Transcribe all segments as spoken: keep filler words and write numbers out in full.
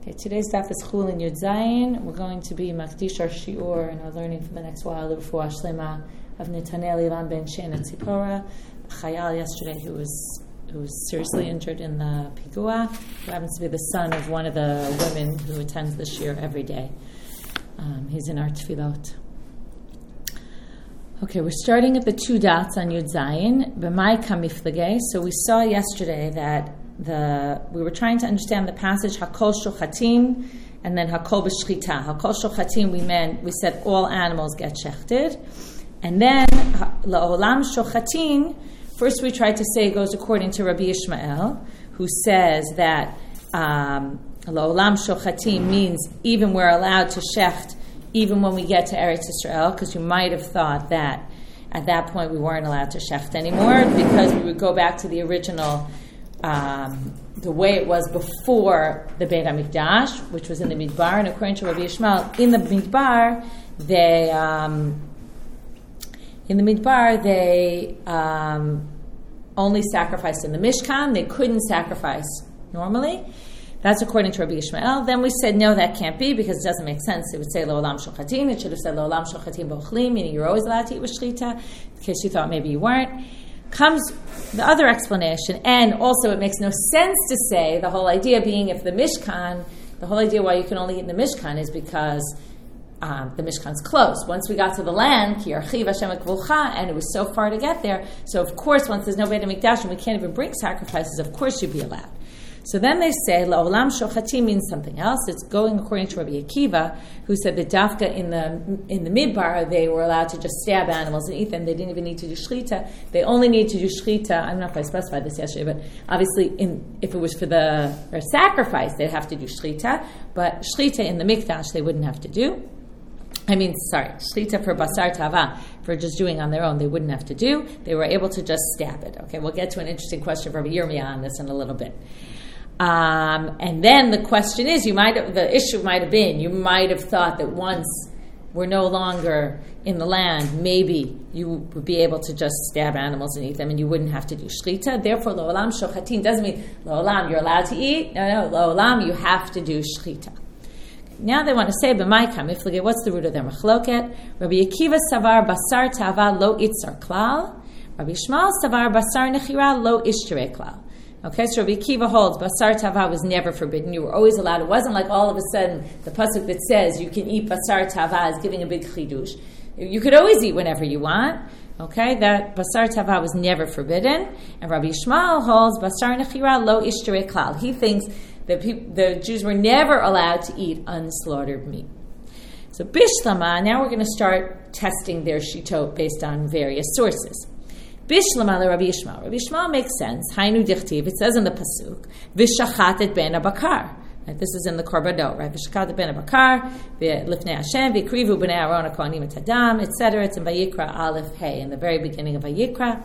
Okay, today's daf is Chulin Yud Zayin. We're going to be Makdish our Shiur and our learning for the next while of Refuah Shlema of Netanel Ilan Ben Shen and Tzipora, a Chayal yesterday who was who was seriously injured in the Pigua, who happens to be the son of one of the women who attends the Shiur every day. Um, he's in our Tefillot. Okay, we're starting at the two dots on Yud Zayin, B'mai Kamiflage. So we saw yesterday that the we were trying to understand the passage Hakol Shochatim and then Hakol B'Shchita. Hakol Shochatim, we meant we said all animals get shechted, and then La'olam Shochatim. First, we tried to say it goes according to Rabbi Ishmael, who says that um, La'olam Shochatim means even we're allowed to shecht even when we get to Eretz Yisrael, because you might have thought that at that point we weren't allowed to shecht anymore because we would go back to the original. Um, the way it was before the Beit HaMikdash, which was in the Midbar, and according to Rabbi Ishmael, in the Midbar, they um, in the Midbar they um, only sacrificed in the Mishkan. They couldn't sacrifice normally. That's according to Rabbi Ishmael. Then we said, no, that can't be because it doesn't make sense. It would say Lo'olam Shochatim. It should have said Lo'olam Shochatim B'Ochlim, meaning you're always allowed to eat with Shchita, in case you thought maybe you weren't. Comes the other explanation, and also it makes no sense to say the whole idea being if the Mishkan, the whole idea why you can only eat in the Mishkan is because um, the Mishkan's closed. Once we got to the land, Ki Yarchiv Hashem Ekvulcha, and it was so far to get there, so of course once there's no Beit HaMikdash and we can't even bring sacrifices, of course you'd be allowed. So then they say, La'olam Shochatim means something else. It's going according to Rabbi Akiva, who said that Dafka in the in the Midbar, they were allowed to just stab animals and eat them. They didn't even need to do Shchita. They only need to do Shchita. I'm not quite specified this yesterday, but obviously in, if it was for the for sacrifice, they'd have to do Shchita. But Shchita in the Mikdash, they wouldn't have to do. I mean, sorry, Shchita for Basar Tava, for just doing on their own, they wouldn't have to do. They were able to just stab it. Okay, we'll get to an interesting question from Yirmiyah on this in a little bit. Um, and then the question is, you might have, the issue might have been, you might have thought that once we're no longer in the land, maybe you would be able to just stab animals and eat them and you wouldn't have to do shchita. Therefore, Lo'olam Shochatim doesn't mean Lo'olam, you're allowed to eat. No, no, Lo'olam, you have to do shchita. Now they want to say, B'mai Kamiflage, what's the root of their machloket? Rabbi Akiva Savar Basar Tava Lo Itzar Klal. Rabbi Ishmael Savar Basar Nechira Lo Ishtere Klal. Okay, so Rabbi Akiva holds Basar Tava was never forbidden. You were always allowed. It wasn't like all of a sudden the pasuk that says you can eat Basar Tava is giving a big chidush. You could always eat whenever you want. Okay, that Basar Tava was never forbidden. And Rabbi Ishmael holds Basar Nechira Lo Ishtere Klal. He thinks that people, the Jews were never allowed to eat unslaughtered meat. So Bishlama, now we're going to start testing their shitot based on various sources. Bishlama le Rabbi Ishmael. Rabbi Ishmael makes sense. Hainu dichtiv. It says in the pasuk, "V'shachat ben abakar." Right, this is in the korbanot, right? V'shachat ben abakar, v'lifnei Hashem, v'krivu b'nei Aaron hakohanim et hadam, et cetera. It's in Vayikra Aleph Hey, in the very beginning of Vayikra.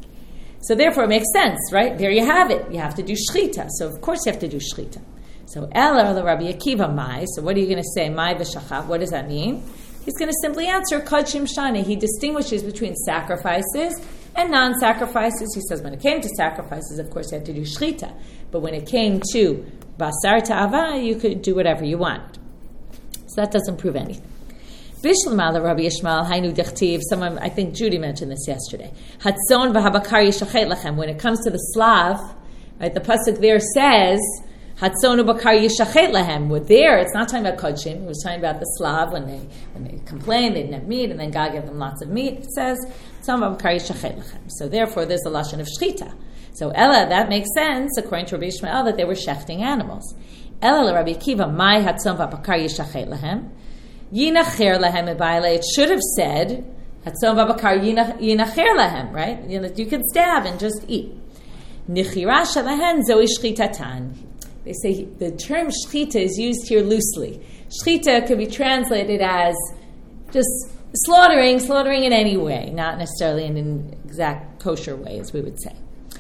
So therefore, it makes sense, right? There you have it. You have to do shchita. So of course you have to do shchita. So Ela le Rabbi Akiva mai. So what are you going to say? Mai v'shachat. What does that mean? He's going to simply answer Kodshim Shani. He distinguishes between sacrifices and non-sacrifices. He says when it came to sacrifices, of course, you had to do shchita. But when it came to basar ta'ava, you could do whatever you want. So that doesn't prove anything. Bishlama Rabbi Ishmael, Hainu Dechtiv. Someone, I think Judy mentioned this yesterday. Hatzon v'habakar yishachet lachem. When it comes to the Slav, right, the pasuk there says, Hatzonu bakar yishachet lahem. We're there. It's not talking about kodshim. It was talking about the Slav when they when they complained they didn't have meat, and then God gave them lots of meat. It says Hatzonu bakar yishachet lachem. So therefore, there's a lashon of shchita. So Ella, that makes sense according to Rabbi Ishmael that they were shechting animals. Ella Rabbi Akiva, my Hatzonu bakar yishachet lahem. Yinacher lahem ebayle. It should have said Hatzonu bakar yinacher lahem. Right? You know, you could stab and just eat. Nichira shalahen zoi shchitatan. They say the term shchita is used here loosely. Shchita could be translated as just slaughtering, slaughtering in any way, not necessarily in an exact kosher way, as we would say.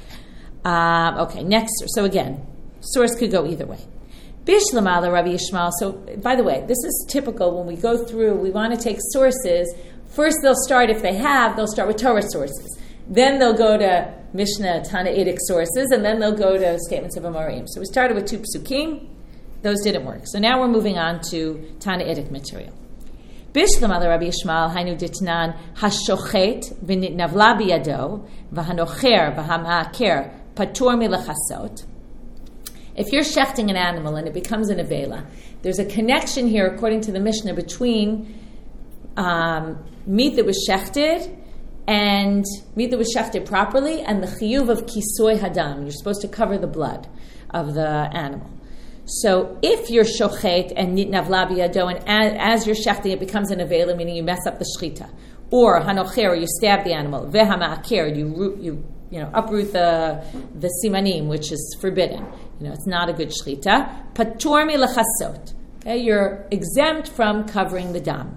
Um, okay, next. So again, source could go either way. Bishlama le Rabbi Ishmael. So, by the way, this is typical when we go through, we want to take sources. First, they'll start, if they have, they'll start with Torah sources. Then they'll go to Mishnah, Tanaitic sources, and then they'll go to statements of Amorim. So we started with two psukim, those didn't work. So now we're moving on to Tanaitic material. Bishlam ala Rabbi Yishmael hainu ditnan hashochet v'nitnavla biyado v'hanocher v'hama'aker patur milachasot. If you're shechting an animal and it becomes an avela, there's a connection here, according to the Mishnah, between um, meat that was shechted and meat that was shechted properly and the chiyuv of kisoy hadam. You're supposed to cover the blood of the animal. So if you're shochet and nitnavla biyado, and as, as you're shechting it becomes an avela, meaning you mess up the shechita, or hanocher, you stab the animal, v'hama'aker, you root, you you know uproot the the simanim, which is forbidden. You know, it's not a good shechita. Patur milachasot. Okay, you're exempt from covering the dam.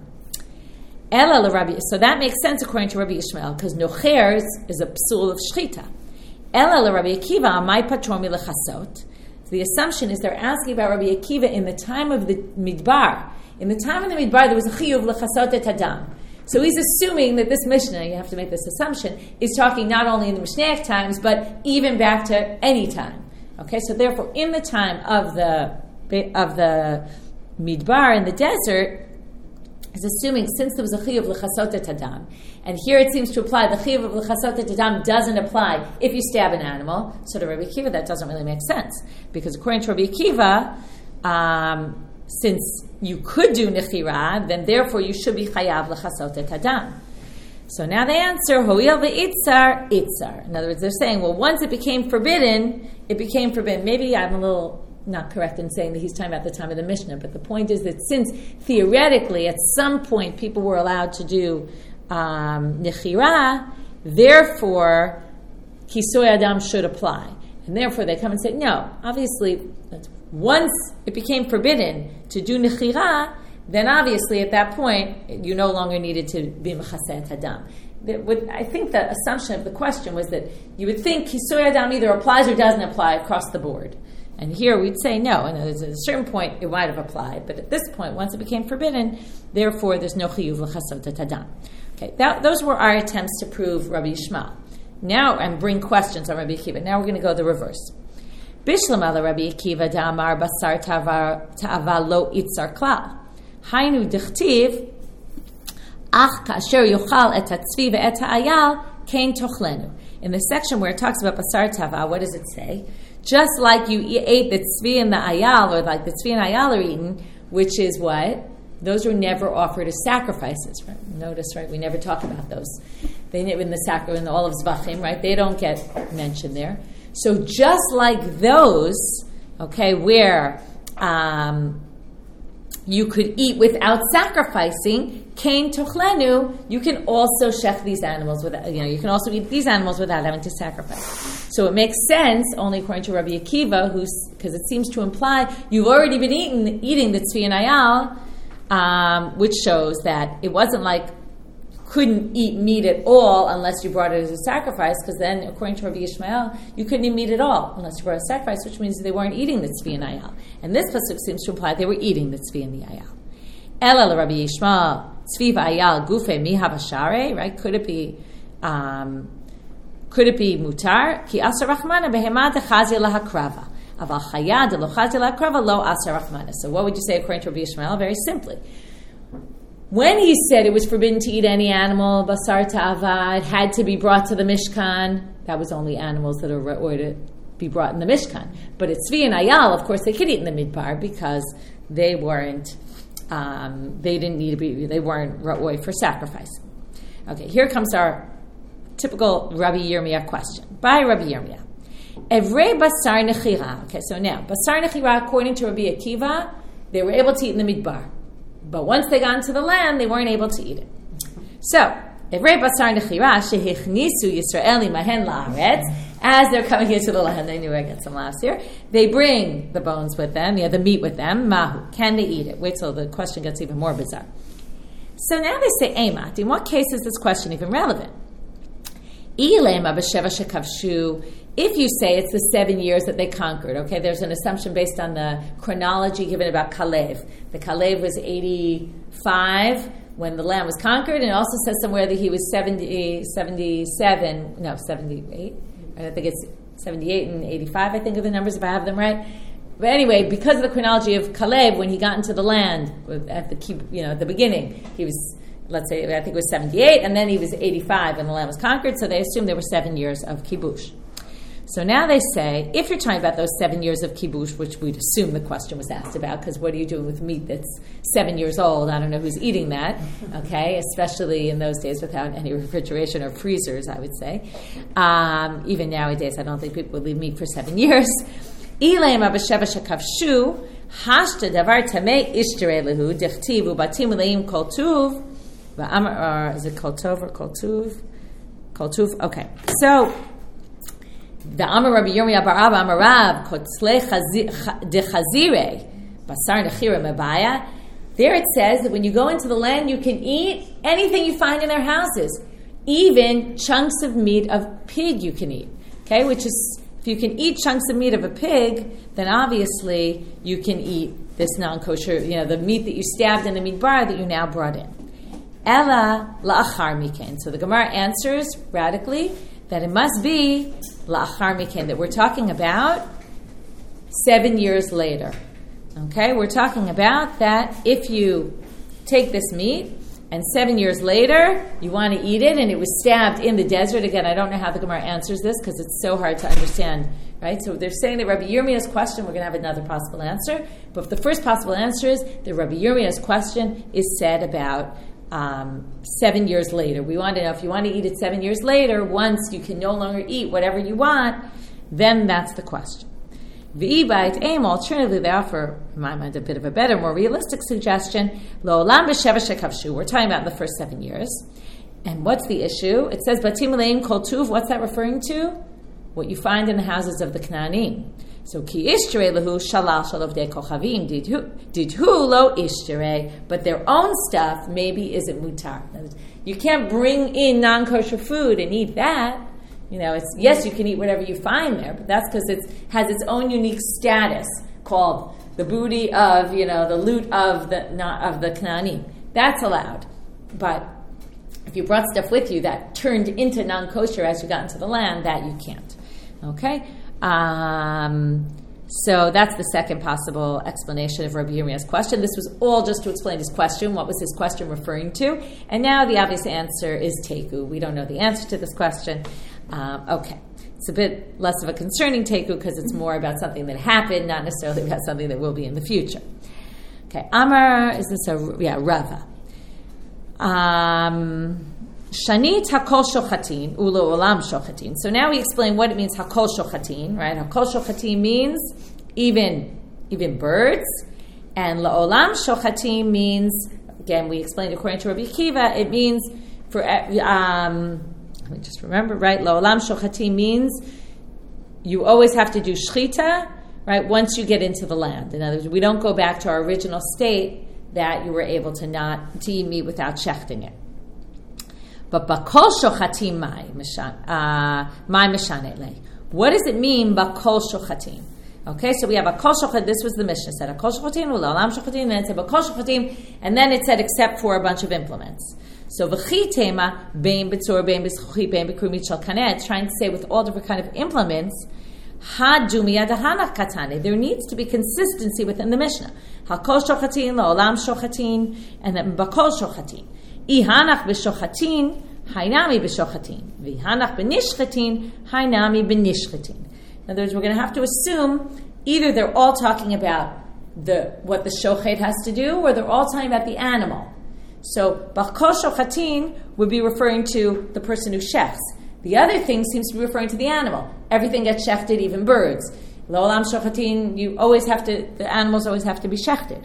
Ela l'Rabbi. So that makes sense according to Rabbi Yishmael, because nocher is a psul of shechita. Ela l'Rabbi Akiva amai patur milachasot. The assumption is they're asking about Rabbi Akiva in the time of the midbar. In the time of the midbar, there was a chiyuv l'chasot et hadam. So he's assuming that this Mishnah, you have to make this assumption, is talking not only in the Mishnaic times, but even back to any time. Okay, so therefore, in the time of the of the midbar in the desert, is assuming since there was a chiyuv l'chasot et hadam, and here it seems to apply the chiyuv of l'chasot et hadam doesn't apply if you stab an animal. So to Rabbi Akiva, that doesn't really make sense, because according to Rabbi Akiva, um, since you could do nechira, then therefore you should be chayav l'chasot et hadam. So now they answer, ho'il ve'itzar, itzar. In other words, they're saying, well, once it became forbidden, it became forbidden. Maybe I'm a little not correct in saying that he's talking about the time of the Mishnah, but the point is that since theoretically at some point people were allowed to do um, nechira, therefore kisoy adam should apply. And therefore they come and say, no, obviously once it became forbidden to do nechira, then obviously at that point you no longer needed to be mechaseh hadam. I think the assumption of the question was that you would think kisoy adam either applies or doesn't apply across the board. And here we'd say no, and at a certain point it might have applied, but at this point, once it became forbidden, therefore there's no chiyuv l'chasot et hadam. Okay, that, those were our attempts to prove Rabbi Yishmael. Now, and bring questions on Rabbi Akiva. Now we're going to go the reverse. Bishlam ala Rabbi Akiva da'amar basar ta'ava lo itzar klal. Hainu dichtiv ach kasher yochal et hatzvi ve'et ha'ayal kein tochlenu. In the section where it talks about basar tava, what does it say? Just like you ate the tzvi and the ayal, or like the tzvi and ayal are eaten, which is what? Those were never offered as sacrifices. Right? Notice, right? We never talk about those. They in the sacrament, in the all of Zvachim, right? They don't get mentioned there. So just like those, okay, where um, you could eat without sacrificing, Kain Tochlenu, you can also shech these animals without, you know, you can also eat these animals without having to sacrifice. So it makes sense, only according to Rabbi Akiva, who's, because it seems to imply you've already been eating, eating the tzvi and ayal, um, which shows that it wasn't like couldn't eat meat at all unless you brought it as a sacrifice, because then, according to Rabbi Yishmael, you couldn't eat meat at all unless you brought a sacrifice, which means they weren't eating the tzvi and ayal. And this pasuk seems to imply they were eating the tzvi and the ayal. Ela Rabbi Yishmael, tzvi v'ayal gufe mi habashare, right? Could it be, um, could it be mutar? Ki asar rachmana behema dechazi lahakrava. Aval chaya de lo chazi lahakrava lo asar rachmana. So what would you say according to Rabbi Yishmael? Very simply. When he said it was forbidden to eat any animal, basar ta'ava, it had to be brought to the Mishkan, that was only animals that are or to be brought in the Mishkan. But it's tzvi and ayal, of course, they could eat in the midbar because they weren't, um, they didn't need to be, they weren't ra'oi for sacrifice. Okay, here comes our typical Rabbi Yirmiyah question. By Rabbi Yirmiyah. Evrei basar nechira. Okay, so now, basar nechira, according to Rabbi Akiva, they were able to eat in the midbar. But once they got into the land, they weren't able to eat it. So, Evrei basar nechira shehichnisu Yisraeli mahen la'aretz, as they're coming into the land, they knew I get some last year, they bring the bones with them, yeah, the meat with them, mahu, can they eat it? Wait till the question gets even more bizarre. So now they say, Eimat, in what case is this question even relevant? Ilema b'sheva shekavshu, if you say it's the seven years that they conquered, okay, there's an assumption based on the chronology given about Kalev. The Kalev was eighty-five when the land was conquered, and it also says somewhere that he was seventy, seventy-seven, no, seventy-eight, I think it's seventy-eight and eighty-five, I think are the numbers, if I have them right, but anyway, because of the chronology of Caleb, when he got into the land at the you know at the beginning, he was, let's say, I think it was seventy-eight, and then he was eighty-five, and the land was conquered. So they assumed there were seven years of kibush. So now they say, if you're talking about those seven years of kibush, which we'd assume the question was asked about, because what are you doing with meat that's seven years old? I don't know who's eating that, okay, especially in those days without any refrigeration or freezers, I would say. Um, even nowadays, I don't think people would leave meat for seven years. Ilaim abasheva shekavshu, hashta davar tamei ishtere lehu, dichtiv ubatim uleim kol tuv, or is it kol tov or kol tuv? Kol tuv, okay. So, the Amar Rabbi Yirmiyah bar Abba Amar Rav Kotzle Dechazire Basar Nechira Mabaya. There it says that when you go into the land, you can eat anything you find in their houses, even chunks of meat of pig you can eat. Okay, which is, if you can eat chunks of meat of a pig, then obviously you can eat this non-kosher, you know, the meat that you stabbed in the meat bar that you now brought in. Ella la'achar miken. So the Gemara answers radically that it must be la'achar miken, that we're talking about seven years later. Okay, we're talking about that if you take this meat and seven years later you want to eat it and it was stabbed in the desert. Again, I don't know how the Gemara answers this because it's so hard to understand, right? So they're saying that Rabbi Yirmiyah's question, we're going to have another possible answer, but if the first possible answer is that Rabbi Yirmiyah's question is said about Um, seven years later. We want to know if you want to eat it seven years later, once you can no longer eat whatever you want, then that's the question. V'ibait aim, alternatively, they offer, in my mind, a bit of a better, more realistic suggestion. Lo'olam b'sheva shekavshu. We're talking about the first seven years. And what's the issue? It says, Batim aleim kol tuv. What's that referring to? What you find in the houses of the Knaanim. So ki ishtere lehu shalal shalovdei kochavim didhu lo ishtere, but their own stuff maybe isn't mutar. You can't bring in non-kosher food and eat that. You know, it's yes, you can eat whatever you find there, but that's because it has its own unique status called the booty of, you know, the loot of the not of the Knaanim. That's allowed, but if you brought stuff with you that turned into non-kosher as you got into the land, that you can't. Okay. Um, so that's the second possible explanation of Rabbi Yirmiyah's question. This was all just to explain his question. What was his question referring to? And now the obvious answer is Teku. We don't know the answer to this question. Um, okay. It's a bit less of a concerning Teku because it's more about something that happened, not necessarily about something that will be in the future. Okay. Amar, is this a, yeah, Rava. Um... Shanit hakol shochatin ulo olam shochatin. So now we explain what it means hakol shochatin, right? Hakol shochatin means even even birds, and laolam shochatin means, again, we explained according to Rabbi Akiva, it means for um, let me just remember, right? Laolam shochatin means you always have to do shchita, right? Once you get into the land. In other words, we don't go back to our original state that you were able to not to eat meat without shechting it. But bakol shochatim mai mai mishanet le. What does it mean bakol shochatim? Okay, so we have bakol shochatim. This was the Mishnah said bakol shochatim u'la'olam shochatim, and then it said bakol shochatim, and then it said except for a bunch of implements. So v'chitema bein b'tzor bein b'schuchi bein b'krumit shel kaneh. It's trying to say with all different kind of implements. Hadumi adahanach katane. There needs to be consistency within the Mishnah. Hakol shochatim la'olam shochatim, and then bakol shochatim. Ihanach b'shochatin, hainami b'shochatin. V'ihanach b'nishchatin, hainami b'nishchatin. In other words, we're going to have to assume either they're all talking about the what the shochet has to do, or they're all talking about the animal. So, b'chol shochatin would be referring to the person who shechs. The other thing seems to be referring to the animal. Everything gets shechted, even birds. L'olam shochatin, you always have to, the animals always have to be shechted.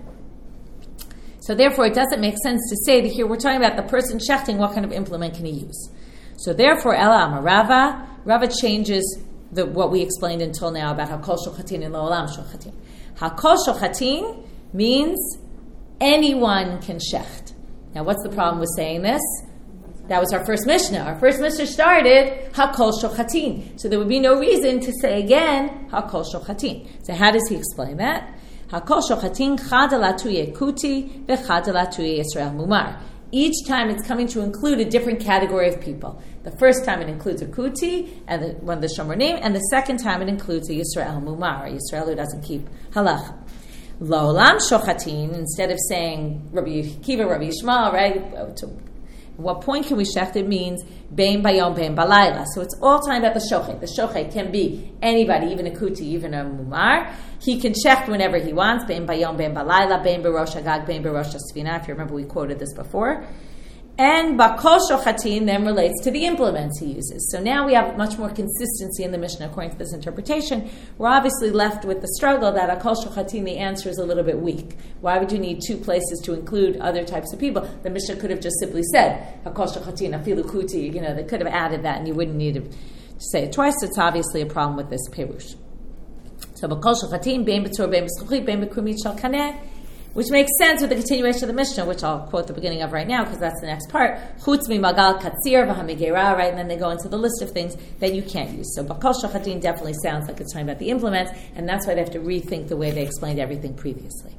So therefore, it doesn't make sense to say that here we're talking about the person shechting, what kind of implement can he use? So therefore, Ela Amar Rava, Rava changes the, what we explained until now about Hakol Shochatin and Lo'olam Shochatin. Hakol Shochatin means anyone can shecht. Now, what's the problem with saying this? That was our first Mishnah. Our first Mishnah started Hakol Shochatin. So there would be no reason to say again Hakol Shochatin. So how does he explain that? Hakol shochatin chadalatuye kuti v'chadalatuye Yisrael mumar. Each time it's coming to include a different category of people. The first time it includes a kuti, and the, one of the Shomonim, and the second time it includes a Yisrael Mumar, a Yisrael who doesn't keep halacha. Lo'olam shochatin, instead of saying Rabbi Akiva, Rabbi Yishmael, right? To, what point can we shech? It means bein bayom, bein balayla. So it's all time about the shochet. The shochet can be anybody, even a kuti, even a mumar. He can shech whenever he wants. Bein bayom, bein balayla, bein berosh hagag, bein berosh hasfina. If you remember, we quoted this before. And bakol shochatin then relates to the implements he uses. So now we have much more consistency in the Mishnah according to this interpretation. We're obviously left with the struggle that akol shochatin, the answer is a little bit weak. Why would you need two places to include other types of people? The Mishnah could have just simply said akol shochatin, afilu kuti. You know, they could have added that, and you wouldn't need to say it twice. It's obviously a problem with this perush. So bakol shochatin, bein b'tzur, bein b'schuchit, bein b'krumit shel kaneh. Which makes sense with the continuation of the Mishnah, which I'll quote the beginning of right now, because that's the next part. Chutz mimagal katzir v'hamigera, right? And then they go into the list of things that you can't use. So bakal shochatin definitely sounds like it's talking about the implements, and that's why they have to rethink the way they explained everything previously.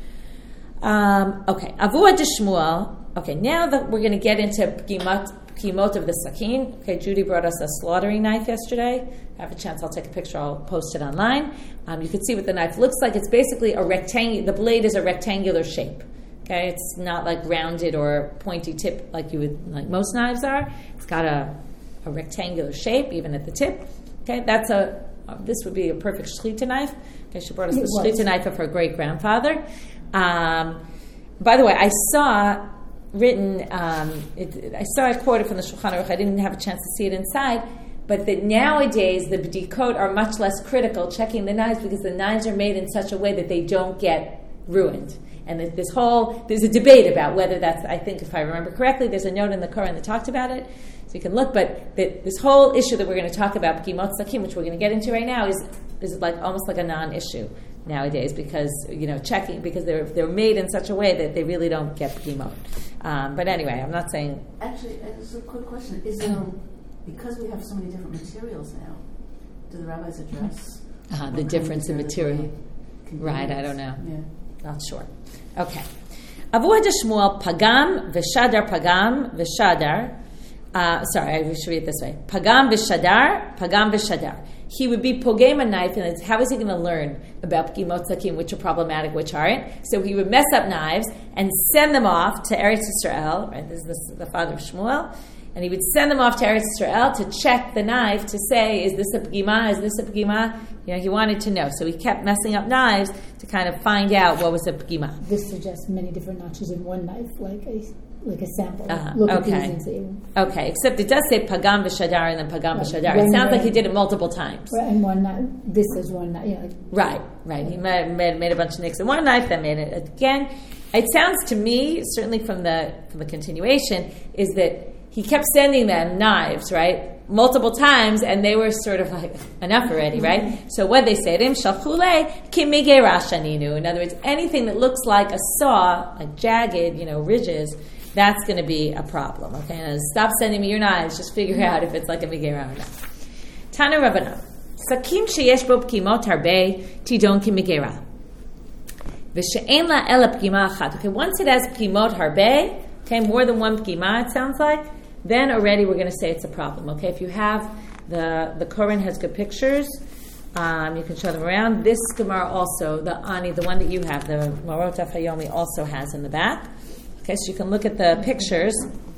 Um, okay, Avua de Shmuel. Okay, now that we're going to get into Pgimot, Pgimot of the Sakin. Okay, Judy brought us a slaughtering knife yesterday. If I have a chance, I'll take a picture. I'll post it online. Um, you can see what the knife looks like. It's basically a rectangle. The blade is a rectangular shape. Okay, it's not like rounded or pointy tip like you would like most knives are. It's got a, a rectangular shape even at the tip. Okay, that's a. Uh, this would be a perfect shechita knife. Okay, she brought us the shechita knife of her great grandfather. Um, by the way, I saw. Written, um, it, I saw it quoted from the Shulchan Aruch. I didn't have a chance to see it inside, but that nowadays the b'dikot are much less critical checking the knives because the knives are made in such a way that they don't get ruined. And that this whole, there's a debate about whether that's, I think if I remember correctly, there's a note in the Quran that talked about it, so you can look, but that this whole issue that we're going to talk about, Pgimot Sakim, which we're going to get into right now, is is like almost like a non-issue nowadays because, you know, checking, because they're they're made in such a way that they really don't get Pgimot. Um, but anyway, I'm not saying... Actually, it's a quick question. Is there, because we have so many different materials now, do the rabbis address... Uh, the difference in material? Right, I don't know. Yeah. Not sure. Okay. Avua de Shmuel, Pagam v'shadar Pagam v'shadar. Uh, sorry, I should read it this way. Pagam v'shadar, Pagam v'shadar. He would be pogam a knife, and it's, how is he going to learn about Pgimot Sakim, which are problematic, which aren't? So he would mess up knives and send them off to Eretz Yisrael, right? This is the, the father of Shmuel, and he would send them off to Eretz Yisrael to check the knife to say, is this a Pgima, is this a Pgima? You know, he wanted to know. So he kept messing up knives to kind of find out what was a Pgima. This suggests many different notches in one knife, like a like a sample. Uh-huh. Look okay. at these and see. Okay, except it does say Pagam v'shadar and then Pagam right. v'shadar. It sounds like he did it multiple times. Right, and one knife. This is one knife. Yeah. Right, right. He made, made, made a bunch of nicks in one knife, then made it again. It sounds to me, certainly from the from the continuation, is that he kept sending them knives, right, multiple times, and they were sort of like, enough already, right? Mm-hmm. So what they say to him, Shalchule kimige rashaninu. In other words, anything that looks like a saw, like jagged, you know, ridges, that's going to be a problem, okay? And stop sending me your knives, just figure out if it's like a migera or not. Tana Rabbanan, Sakim sheyesh bo pkimot harbe, tidon kimigera. V'she'en la ela pkima achat. Okay, once it has pkimot harbe, okay, more than one pkima, it sounds like, then already we're going to say it's a problem, okay? If you have, the the Koran has good pictures, um, you can show them around. This Gemara also, the Ani, the one that you have, the Marot Hayomi also has in the back. Okay, so you can look at the pictures.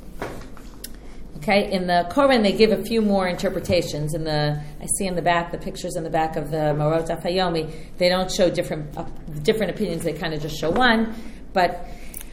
Okay, in the Koran they give a few more interpretations. In the, I see in the back, the pictures in the back of the Marot Hayomi, they don't show different uh, different opinions. They kind of just show one. But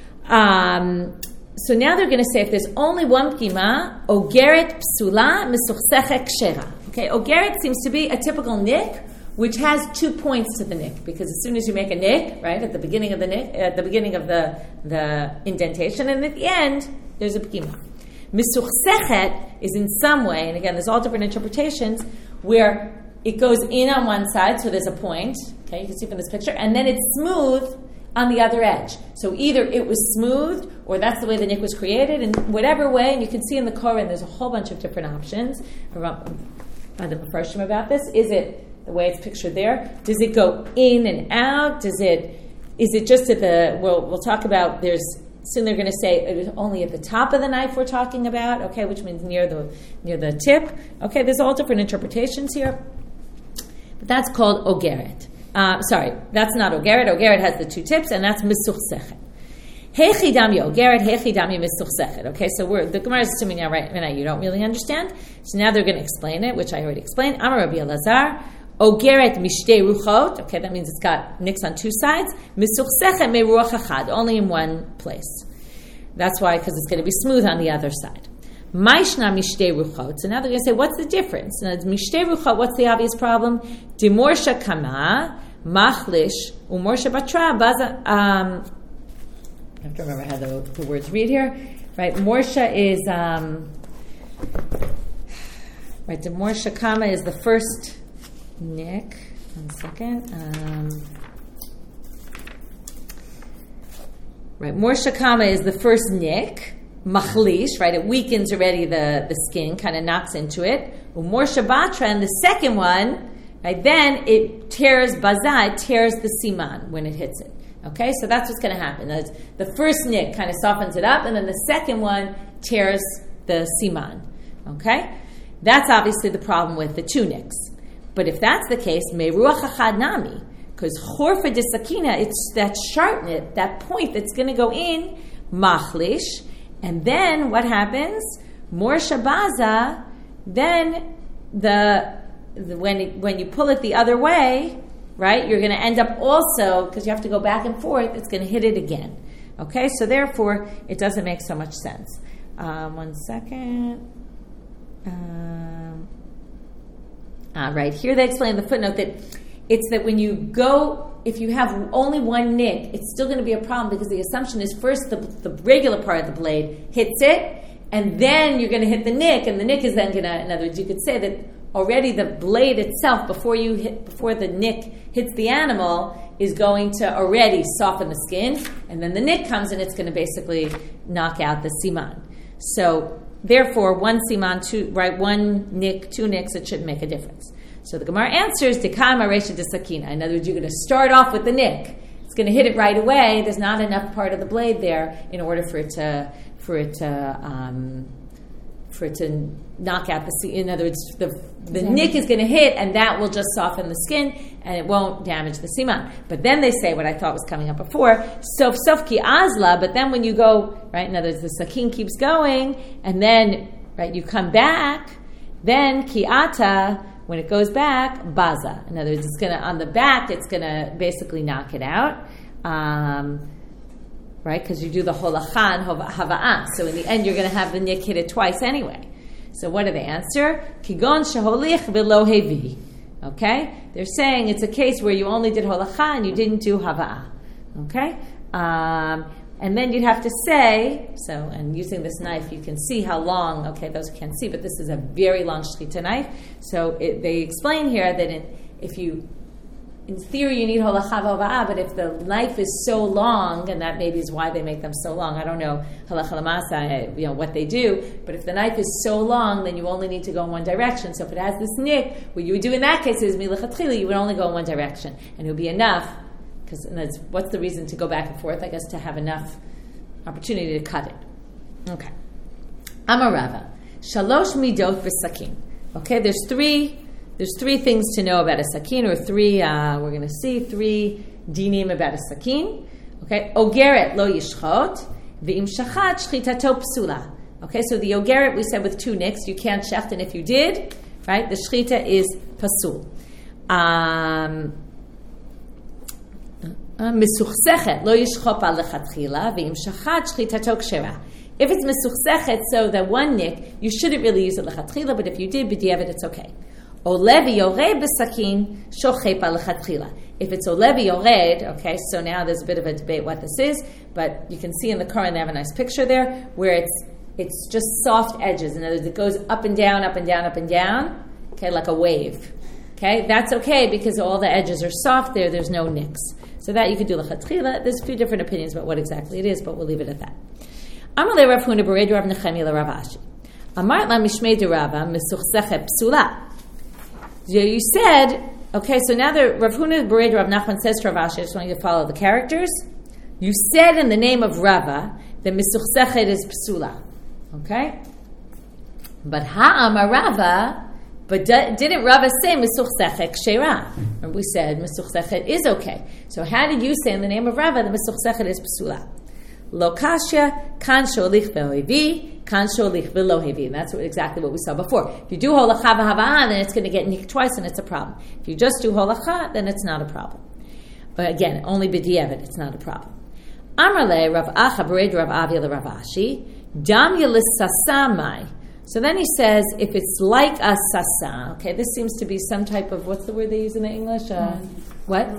um, so now they're going to say if there's only one pkima, ogeret psula misuchsechek kshera. Okay, ogeret seems to be a typical nick, which has two points to the nick, because as soon as you make a nick, right, at the beginning of the nick, at the beginning of the, the indentation, and at the end, there's a pkima. Misuchsechet is in some way, and again, there's all different interpretations, where it goes in on one side, so there's a point, okay, you can see from this picture, and then it's smooth on the other edge. So either it was smooth, or that's the way the nick was created, in whatever way, and you can see in the Koran, there's a whole bunch of different options by the Mefarshim about this. Is it the way it's pictured there? Does it go in and out? Does it, is it just at the, well, we'll talk about, there's Soon they're going to say it was only at the top of the knife we're talking about, okay, which means near the near the tip. Okay, there's all different interpretations here. But that's called ogeret. Uh, sorry, that's not ogeret. Ogeret has the two tips, and that's mesuchsechet. Hechidami ogeret, hechidami mesuchsechet. Okay, so we're, the Gemara is assuming now, right now you don't really understand. So now they're going to explain it, which I already explained. Amar Rabbi Elazar, ogeret mishtei ruchot. Okay, that means it's got nicks on two sides. Mesuchsechet me ruach achad, only in one place. That's why, because it's going to be smooth on the other side. Maishna mishtei ruchot. So now they're going to say, what's the difference? Now, mishtei ruchot, what's the obvious problem? Dimorsha kama, machlish, umorsha batra, baza. Um, I have to remember how the, the words read here. Right, morsha is, um, right, dimorsha kama is the first nick. One second. Um, right, morsha kama is the first nick. Machlish, right? It weakens already the, the skin, kind of knocks into it. Umorsha batra, and the second one, right? Then it tears baza, it tears the siman when it hits it. Okay, so that's what's going to happen. That's the first nick kind of softens it up, and then the second one tears the siman. Okay, that's obviously the problem with the two nicks. But if that's the case, meruach achad nami, because chorfa de sakina, it's that sharp nit, that point that's going to go in machlish. And then what happens? More shabaza. Then the, the when it, when you pull it the other way, right? You're going to end up also, because you have to go back and forth. It's going to hit it again. Okay, so therefore it doesn't make so much sense. Um, one second. Um, ah, right here they explain in the footnote that it's that when you go. If you have only one nick, it's still going to be a problem because the assumption is first the, the regular part of the blade hits it, and then you're going to hit the nick, and the nick is then going to, in other words, you could say that already the blade itself, before you hit, before the nick hits the animal, is going to already soften the skin, and then the nick comes and it's going to basically knock out the siman. So therefore, one siman, two, right, one nick, two nicks, it shouldn't make a difference. So the Gemara answers, Dekama Resha de Sakina. In other words, you're going to start off with the nick. It's going to hit it right away. There's not enough part of the blade there in order for it to for it to um, for it to knock out the. In other words, the the yeah. nick is going to hit, and that will just soften the skin, and it won't damage the siman. But then they say what I thought was coming up before, sof sof ki azla. But then when you go right, in other words, the sakin keeps going, and then right, you come back, then ki ata. When it goes back, baza. In other words, it's gonna on the back. It's gonna basically knock it out, um, right? Because you do the holachan hava'ah. So in the end, you're gonna have the nick hit it twice anyway. So what do they answer? Kigon sheholich v'lo hevi. Okay, they're saying it's a case where you only did holachan and you didn't do hava'ah. Okay. Um, And then you'd have to say, so, and using this knife, you can see how long, okay, those can't see, but this is a very long shchita knife. So it, they explain here that in, if you, in theory, you need holacha v'hova'ah, but if the knife is so long, and that maybe is why they make them so long, I don't know, halacha l'masa, you know, what they do, but if the knife is so long, then you only need to go in one direction. So if it has this nick, what you would do in that case is milichatchila, you would only go in one direction, and it would be enough. Because what's the reason to go back and forth? I guess to have enough opportunity to cut it. Okay. Amarava. Shalosh midot v'sakin. Okay, there's three there's three things to know about a sakin, or three, uh, we're going to see, three dinim about a sakin. Okay, ogeret lo yishchot, v'im shachat shchitato psula. Okay, so the ogeret we said with two nicks, you can't shecht, and if you did, right, the shchita is pasul. Um... Mesuchsechet lo yishchop al lechatchila v'im shachat shchitato kshera. If it's mesuchsechet, so that one nick, you shouldn't really use it lechatchila, but if you did, b'diavad, it's okay. Olevi yored b'sakin shochep al lechatchila. If it's olevi yored, okay, so now there's a bit of a debate what this is, but you can see in the Quran they have a nice picture there where it's it's just soft edges. In other words, it goes up and down, up and down, up and down, okay, like a wave. Okay, that's okay because all the edges are soft there. There's no nicks. So that you could do l'chatchila. There's a few different opinions about what exactly it is, but we'll leave it at that. Amalei Rav Huna b'Reid Rav Nechemia l'Rav Ashi. Amar la mishmei de Rava mesuchsechet psula. You said, okay, so now the Rav Huna b'Reid Rav Nachman says to Rav Ashi, I just want you to follow the characters. You said in the name of Rava then Mesuchsechet is Psula. Okay? But Ha'amar Rava, but didn't Rava say Mesuchsechet Kshera? And we said Mesuchsechet is okay. So how did you say in the name of Rava that Mesuchsechet is Psula? Lo kashya, kan sholich ve'ohevi, kan sholich ve'lohevi. And that's what, exactly what we saw before. If you do holacha v'hava'ah, then it's going to get nicked twice and it's a problem. If you just do holacha, then it's not a problem. But again, only b'di'evet, it's not a problem. Amrle Rav Acha b'red Rav Avia Rav Ashi, dam yelis sasamai. So then he says, if it's like a sasa, okay, this seems to be some type of, what's the word they use in the English? Uh, what?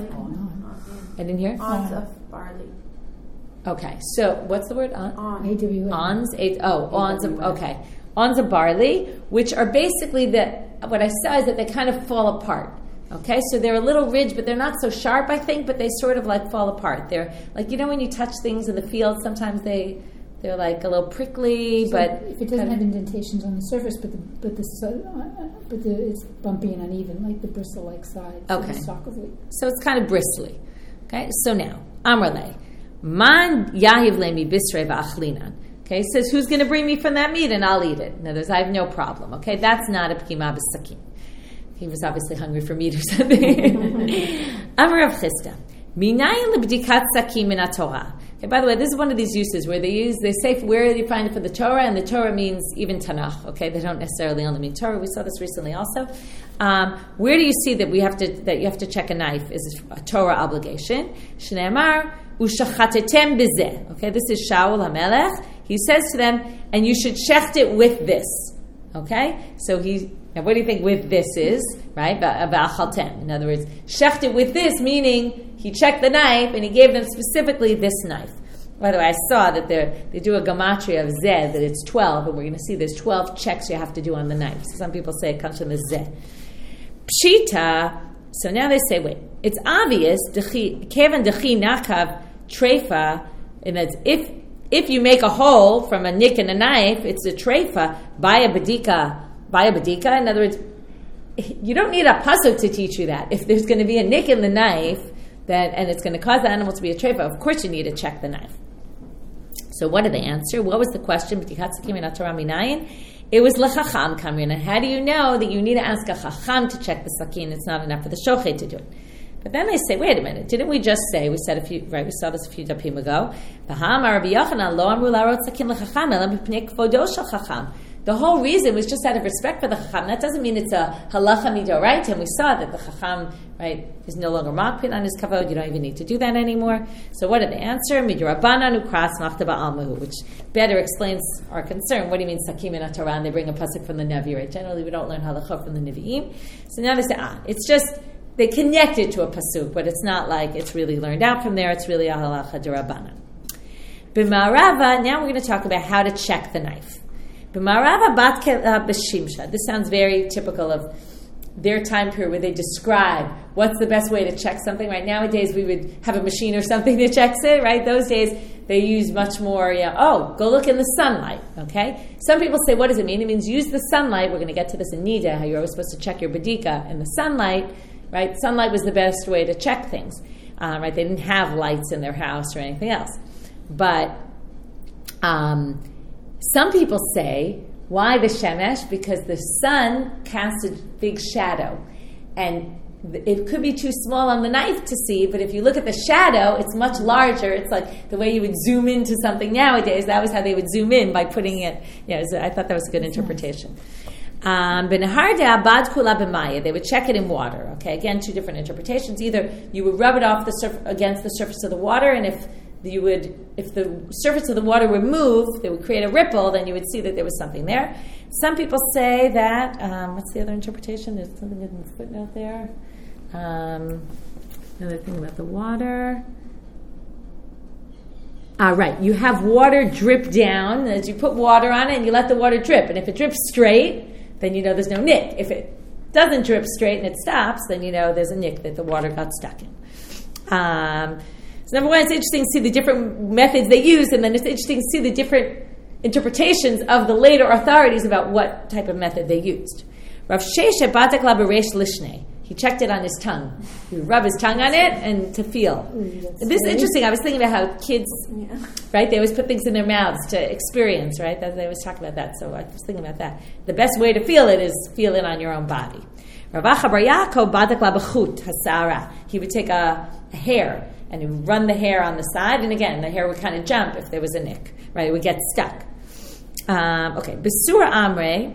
I didn't hear? Ons of barley. Okay, so what's the word? On? A W N. Ons, eight, oh, ons of, okay. Ons of barley, which are basically the, what I saw is that they kind of fall apart. Okay, so they're a little ridged, but they're not so sharp, I think, but they sort of like fall apart. They're like, you know, when you touch things in the field, sometimes they, they're like a little prickly, So but if it doesn't have indentations on the surface, but the but the uh, but the it's bumpy and uneven, like the bristle-like sides of Okay. the stalk of wheat. so it's kind of bristly. Okay, so now, Amrle, man yahiv lemi bisrei v'achlinan. Okay, says, who's going to bring me from that meat and I'll eat it? In other words, I have no problem. Okay, that's not a p'kima b'sakin. He was obviously hungry for meat or something. Amar Rav Chisda, minayin lebdikat sakim min haTorah. Okay, by the way, this is one of these uses where they use, they say, where do you find it for the Torah? And the Torah means even Tanakh. Okay, they don't necessarily only mean Torah. We saw this recently also. Um, where do you see that we have to that you have to check a knife? Is a Torah obligation? Shneimar ushachatetem bizeh. Okay, this is Shaul HaMelech. He says to them, and you should shecht it with this. Okay, so he. Now, what do you think with this is, right? Ba'achaltem. In other words, shecht it with this, meaning he checked the knife and he gave them specifically this knife. By the way, I saw that they do a gematria of zeh, that it's twelve, and we're going to see there's twelve checks you have to do on the knife. So some people say it comes from the zeh. Pshita, so now they say, wait, it's obvious, kevan dechi nakav treifa, and that's if if you make a hole from a nick in a knife, it's a treifa, by a bedika, by a bedika. In other words, you don't need a pasuk to teach you that. If there's going to be a nick in the knife, then and it's going to cause the animal to be a treifa, of course you need to check the knife. So what did they answer? What was the question? It was lechacham kamrin. And how do you know that you need to ask a chacham to check the sakin? It's not enough for the shochet to do it. But then they say, wait a minute, didn't we just say, we said a few, right, we saw this a few dapim ago, the whole reason was just out of respect for the chacham. That doesn't mean it's a halacha midoraita, and we saw that the chacham, right, is no longer makpid on his kavod. You don't even need to do that anymore. So what did they answer? Midrabanan ukras machtaba almahu, which better explains our concern. What do you mean sakim in Torah? And they bring a pasuk from the Navi, right? Generally, we don't learn halacha from the Nevi'im. So now they say, ah, it's just, they connect it to a pasuk, but it's not like it's really learned out from there. It's really a halacha derabanan. B'marava, now we're going to talk about how to check the knife. B'marava bat b'shimsha. This sounds very typical of their time period where they describe what's the best way to check something. Right nowadays, we would have a machine or something that checks it. Right, those days they use much more. Yeah, oh, go look in the sunlight. Okay. Some people say, what does it mean? It means use the sunlight. We're going to get to this in Nida, how you're always supposed to check your bedika in the sunlight. Right, sunlight was the best way to check things. Uh, right, they didn't have lights in their house or anything else, but. Um, Some people say, why the shemesh? Because the sun casts a big shadow. And it could be too small on the knife to see, but if you look at the shadow, it's much larger. It's like the way you would zoom into something nowadays. That was how they would zoom in, by putting it. Yeah, you know, I thought that was a good interpretation. Um, they would check it in water. Okay, again, two different interpretations. Either you would rub it off the surf- against the surface of the water, and if you would, if the surface of the water would move, they would create a ripple, then you would see that there was something there. Some people say that, um, what's the other interpretation? There's something in the footnote there. Um, another thing about the water. Ah, right. You have water drip down, as you put water on it, and you let the water drip. And if it drips straight, then you know there's no nick. If it doesn't drip straight and it stops, then you know there's a nick that the water got stuck in. Um... So number one, it's interesting to see the different methods they use, and then it's interesting to see the different interpretations of the later authorities about what type of method they used. Rav Sheshet batak la beresh lishne. He checked it on his tongue. He would rub his tongue on it and to feel. Ooh, This is interesting. I was thinking about how kids, Yeah. right, they always put things in their mouths to experience, right? That, they always talk about that. So I was thinking about that. The best way to feel it is feel it on your own body. Rav Acha bar Yaakov badak la b'chut hasara. He would take a, a hair and he would run the hair on the side, and again, the hair would kind of jump if there was a nick, right? It would get stuck. Um, okay, Bisura Amre,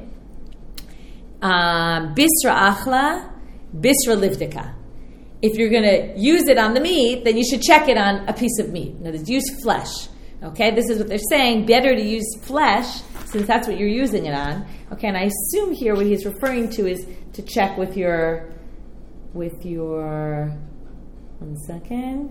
um, Bisra Achla, Bisra Livdika. If you're going to use it on the meat, then you should check it on a piece of meat. In other words, use flesh. Okay, this is what they're saying. Better to use flesh, since that's what you're using it on. Okay, and I assume here what he's referring to is to check with your, with your, one second.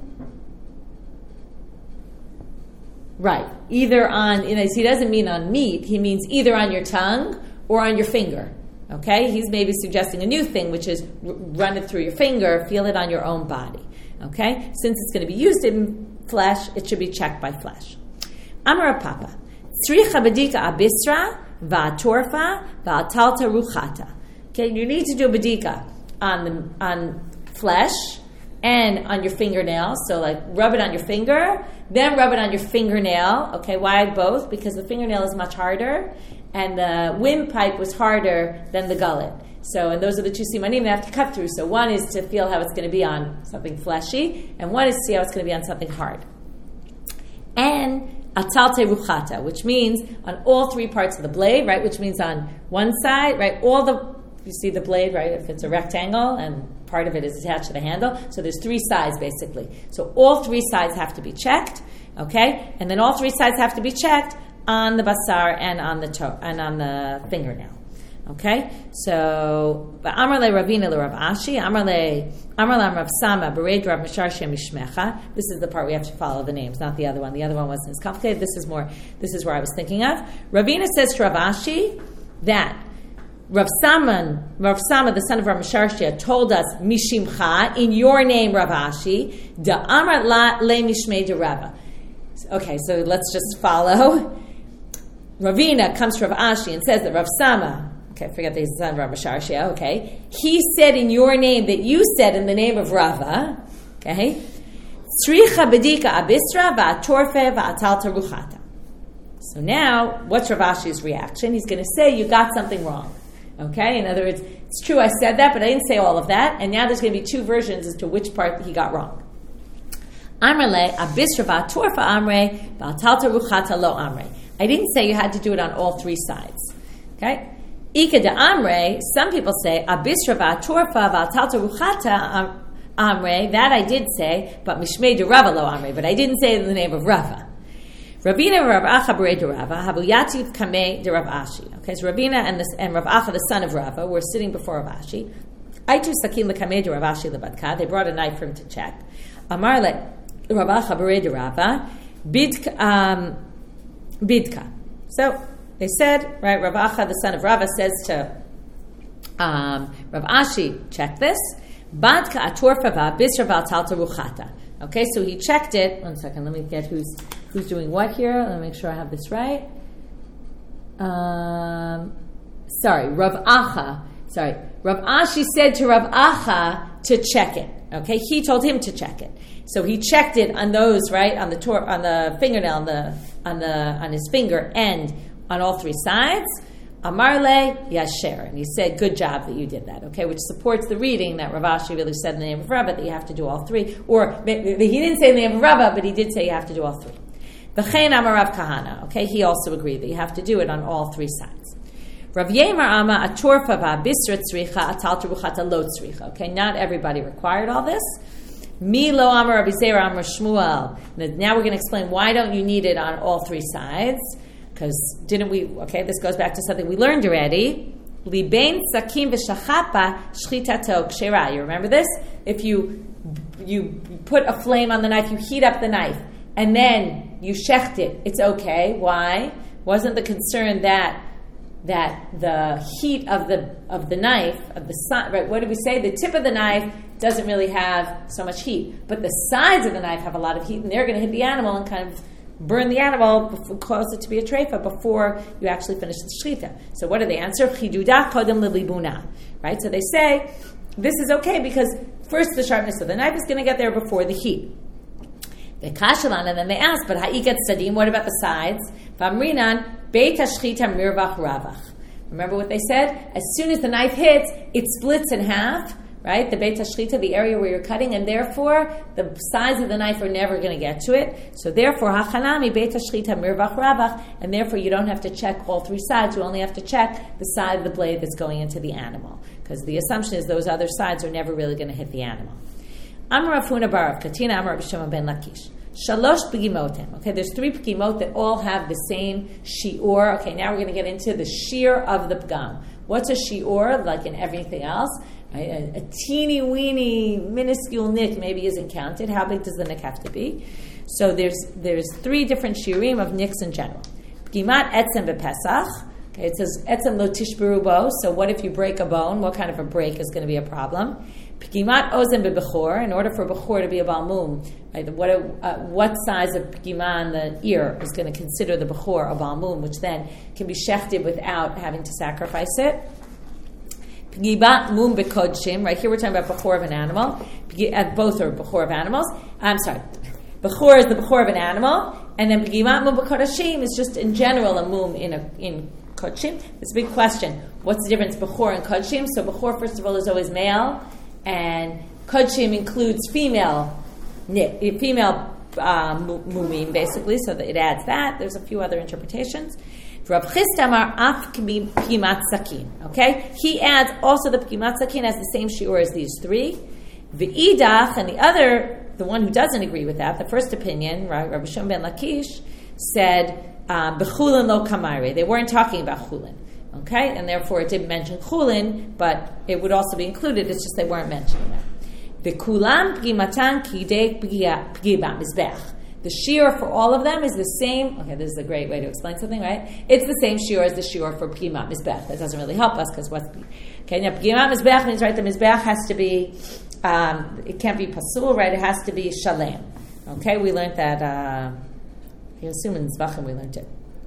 Right, either on, you know, he doesn't mean on meat, he means either on your tongue or on your finger. Okay, he's maybe suggesting a new thing, which is r- run it through your finger, feel it on your own body. Okay, since it's going to be used in flesh, it should be checked by flesh. Amar Papa, tzricha bedika abisra va'torfa va'atalta ruchata. Okay, you need to do a bedika on the on flesh and on your fingernail. So, like, rub it on your finger, then rub it on your fingernail. Okay, why both? Because the fingernail is much harder, and the windpipe was harder than the gullet. So, and those are the two simanim they have to cut through. So, one is to feel how it's going to be on something fleshy, and one is to see how it's going to be on something hard. And atalte ruchata, which means on all three parts of the blade, right? Which means on one side, right? All the, you see the blade, right? If it's a rectangle and part of it is attached to the handle, so there's three sides basically. So all three sides have to be checked, okay? And then all three sides have to be checked on the basar and on the toe and on the fingernail. Okay, so Amarle Ravina le Rav Ashi, Amarle Amarle Rav Sama, Bered Rav Misharsha Mishmecha. This is the part we have to follow the names, not the other one. The other one wasn't as complicated. This is more. This is where I was thinking of. Ravina says to Rav Ashi that Rav Sama, Rav Sama, the son of Rav Misharsha, told us Mishimcha, in your name, Rav Ashi, da Amar la le Mishmei de Rava. Okay, so let's just follow. Ravina comes to Rav Ashi and says that Rav Sama. Okay, forget that he's the son of Rav Misharsha, okay. He said in your name that you said in the name of Rava, okay, Tzricha bedika abisra va'atorfe va'atalta ruchata. So now, what's Rav Ashi's reaction? He's going to say, you got something wrong. Okay, in other words, it's true I said that, but I didn't say all of that, and now there's going to be two versions as to which part he got wrong. Amrele abisra va'atorfa amre va'atalta ruchata lo amre. I didn't say you had to do it on all three sides. Okay? Ika de Amre, some people say, Abisra va'atorfa va'atalta ruchata Amre, that I did say, but Mishmei de Rava lo Amre, but I didn't say it in the name of Rava. Ravina Rav Acha b'rei de Rava, habu yativ kamei de Rav Ashi. Okay, so Ravina and, this, and Rav Acha, the son of Rava, were sitting before Rav Ashi. Aitu sakin lekamei de Rav Ashi lebadka, they brought a knife for him to check. Amar le Rav Acha b'rei de Rava, bidka, um, bidka. So, they said, right, Rav Acha, the son of Rava, says to um, Rav Ashi, check this. Badka atorfa va'abisra va'atalta ruchata. Okay, so he checked it. One second, let me get who's who's doing what here. Let me make sure I have this right. Um, sorry, Rav Acha. Sorry, Rav Ashi said to Rav Acha to check it. Okay, he told him to check it. So he checked it on those, right, on the tor- on the fingernail, on the on the on his finger and on all three sides, Amarle Yasher. And he said, good job that you did that, okay, which supports the reading that Rav Ashi really said in the name of Rava that you have to do all three. Or he didn't say in the name of Rava, but he did say you have to do all three. V'chein Amar Rav Kahana, okay, he also agreed that you have to do it on all three sides. Rav Yemer Ama Atorfa va'abisra tzricha atalta ruchata lo tzricha. Okay, not everybody required all this. Mi lo Amar Rabbi Zera Amar Shmuel. Now we're going to explain why don't you need it on all three sides. Because didn't we, okay, this goes back to something we learned already. Libein sakim v'shachapa shchitato kshera. You remember this? If you you put a flame on the knife, you heat up the knife, and then you shecht it, it's okay. Why? Wasn't the concern that that the heat of the of the knife, of the side, right? What did we say? The tip of the knife doesn't really have so much heat, but the sides of the knife have a lot of heat, and they're going to hit the animal and kind of burn the animal, before, cause it to be a treifa before you actually finish the shechita. So what do they answer? Chiduda kodem lelibuna. Right? So they say this is okay because first the sharpness of the knife is going to get there before the heat. The kashalan, and then they ask, but ha'ikat sadim, what about the sides? Vamrinan, beit hashchita mirvach ravach. Remember what they said? As soon as the knife hits, it splits in half, right? The beit hashchita, the area where you're cutting, and therefore the sides of the knife are never going to get to it. So therefore, hachanami beit hashchita mirvach ravach, and therefore you don't have to check all three sides. You only have to check the side of the blade that's going into the animal, because the assumption is those other sides are never really going to hit the animal. Amar Afuna Barav Katina Amar B'Shema ben Lakish. Shalosh p'gimotim. Okay, there's three p'gimot that all have the same shi'ur. Okay, now we're going to get into the shear of the p'gam. What's a shi'ur? Like in everything else, right? a, a teeny weeny minuscule nick maybe isn't counted. How big does the nick have to be? So there's there's three different shiurim of nicks in general. P'gimat etzem b'pesach. Okay, it says etzem lo tishberu bo. So what if you break a bone? What kind of a break is going to be a problem? P'gimat ozen b'bechor. In order for bechor to be a balmum, right, what a, uh, what size of p'gima in the ear is going to consider the bechor a balmum, which then can be shechted without having to sacrifice it. P'gimat mum b'kodshim. Right here we're talking about bechor of an animal. Uh, both are bechor of animals. I'm sorry. Bechor is the bechor of an animal, and then p'gimat mum b'kodshim is just in general a mum in a in kodshim. It's a big question. What's the difference bechor and kodshim? So bechor, first of all, is always male. And kodshim includes female, female uh, mumim, basically, so that it adds that. There's a few other interpretations. Rav Chistamar af p'gimat sakin. Okay, he adds also the p'gimat sakin has the same shiur as these three. V'idach, and the other, the one who doesn't agree with that, the first opinion, Rabbi Shimon ben Lakish, said b'chulin lo kamari. They weren't talking about chulin. Okay, and therefore it didn't mention chulin, but it would also be included. It's just they weren't mentioning that. The kulam p'gimatan kidei p'giba mizbech. The shiur for all of them is the same. Okay, this is a great way to explain something, right? It's the same shiur as the shiur for p'gimat mizbech. That doesn't really help us because what's okay? Now p'gimat mizbech means, right, the mizbech has to be. Um, it can't be pasul, right? It has to be shalem. Okay, we learned that. Uh, I assume in Zvachim we learned it.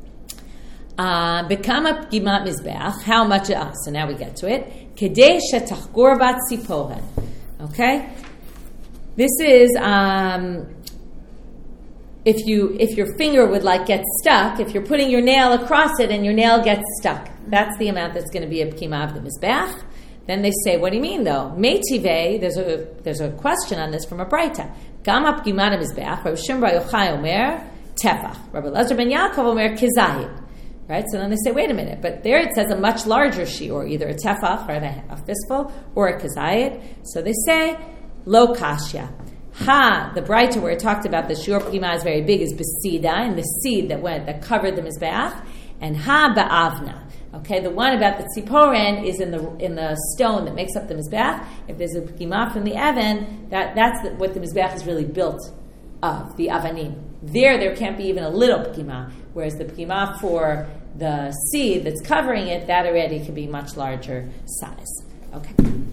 Bekama p'gimat mizbeach. How much? Ah, so now we get to it. Kedei shetachgor bat tziporen. Okay, this is um, if you if your finger would like get stuck. If you're putting your nail across it and your nail gets stuck, that's the amount that's going to be a p'gima of the mizbeach. Then they say, what do you mean though? Meitive. There's a there's a question on this from a Braita. Gama p'gimat mizbeach. Rabbi Shimon bar Yochai omer tefach. Rabbi Elazar ben Yaakov omer kizayim. Right, so then they say, wait a minute, but there it says a much larger shiur, either a tefach, right, a, a fistful, or a kazayit. So they say, lo kashya. Ha, the Braita where it talked about the shiur p'gima is very big is besida, and the seed that went that covered the mizbeach, and ha ba'avna. Okay, the one about the tziporen is in the in the stone that makes up the mizbeach. If there's a p'gima from the oven, that that's the, what the mizbeach is really built of, the avanim. There, there can't be even a little p'gima, whereas the p'gima for the seed that's covering it, that already can be much larger size. Okay.